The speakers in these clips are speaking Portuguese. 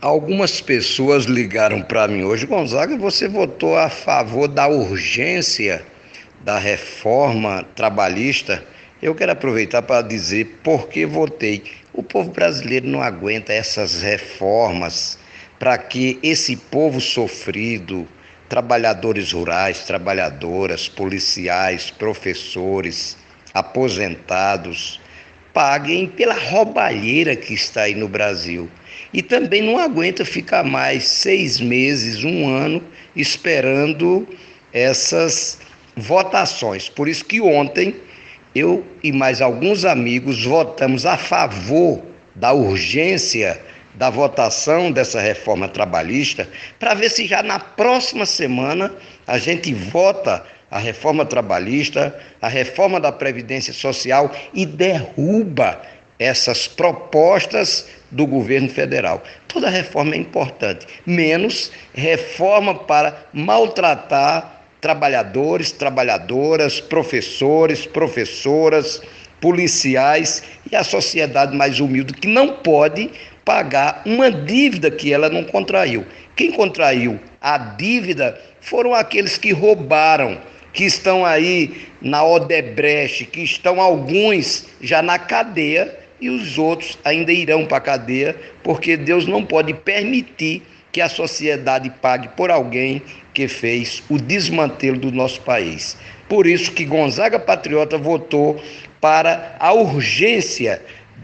Algumas pessoas ligaram para mim hoje: Gonzaga, você votou a favor da urgência da reforma trabalhista? Eu quero aproveitar para dizer por que votei. O povo brasileiro não aguenta essas reformas para que esse povo sofrido, trabalhadores rurais, trabalhadoras, policiais, professores, aposentados, paguem pela roubalheira que está aí no Brasil. E também não aguenta ficar mais 6 meses, um ano, esperando essas votações. Por isso que ontem eu e mais alguns amigos votamos a favor da urgência da votação dessa reforma trabalhista, para ver se já na próxima semana a gente vota a reforma trabalhista, a reforma da Previdência Social e derruba essas propostas do governo federal. Toda reforma é importante, menos reforma para maltratar trabalhadores, trabalhadoras, professores, professoras, policiais e a sociedade mais humilde, que não pode pagar uma dívida que ela não contraiu. Quem contraiu a dívida foram aqueles que roubaram, que estão aí na Odebrecht, que estão alguns já na cadeia e os outros ainda irão para a cadeia, porque Deus não pode permitir que a sociedade pague por alguém que fez o desmantelo do nosso país. Por isso que Gonzaga Patriota votou para a urgência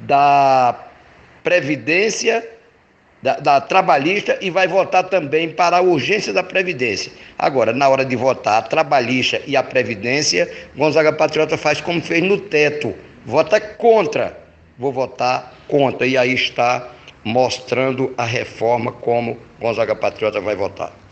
da Previdência, da trabalhista, e vai votar também para a urgência da Previdência. Agora, na hora de votar a trabalhista e a Previdência, Gonzaga Patriota faz como fez no teto, vota contra. Vou votar contra. E aí está mostrando a reforma como Gonzaga Patriota vai votar.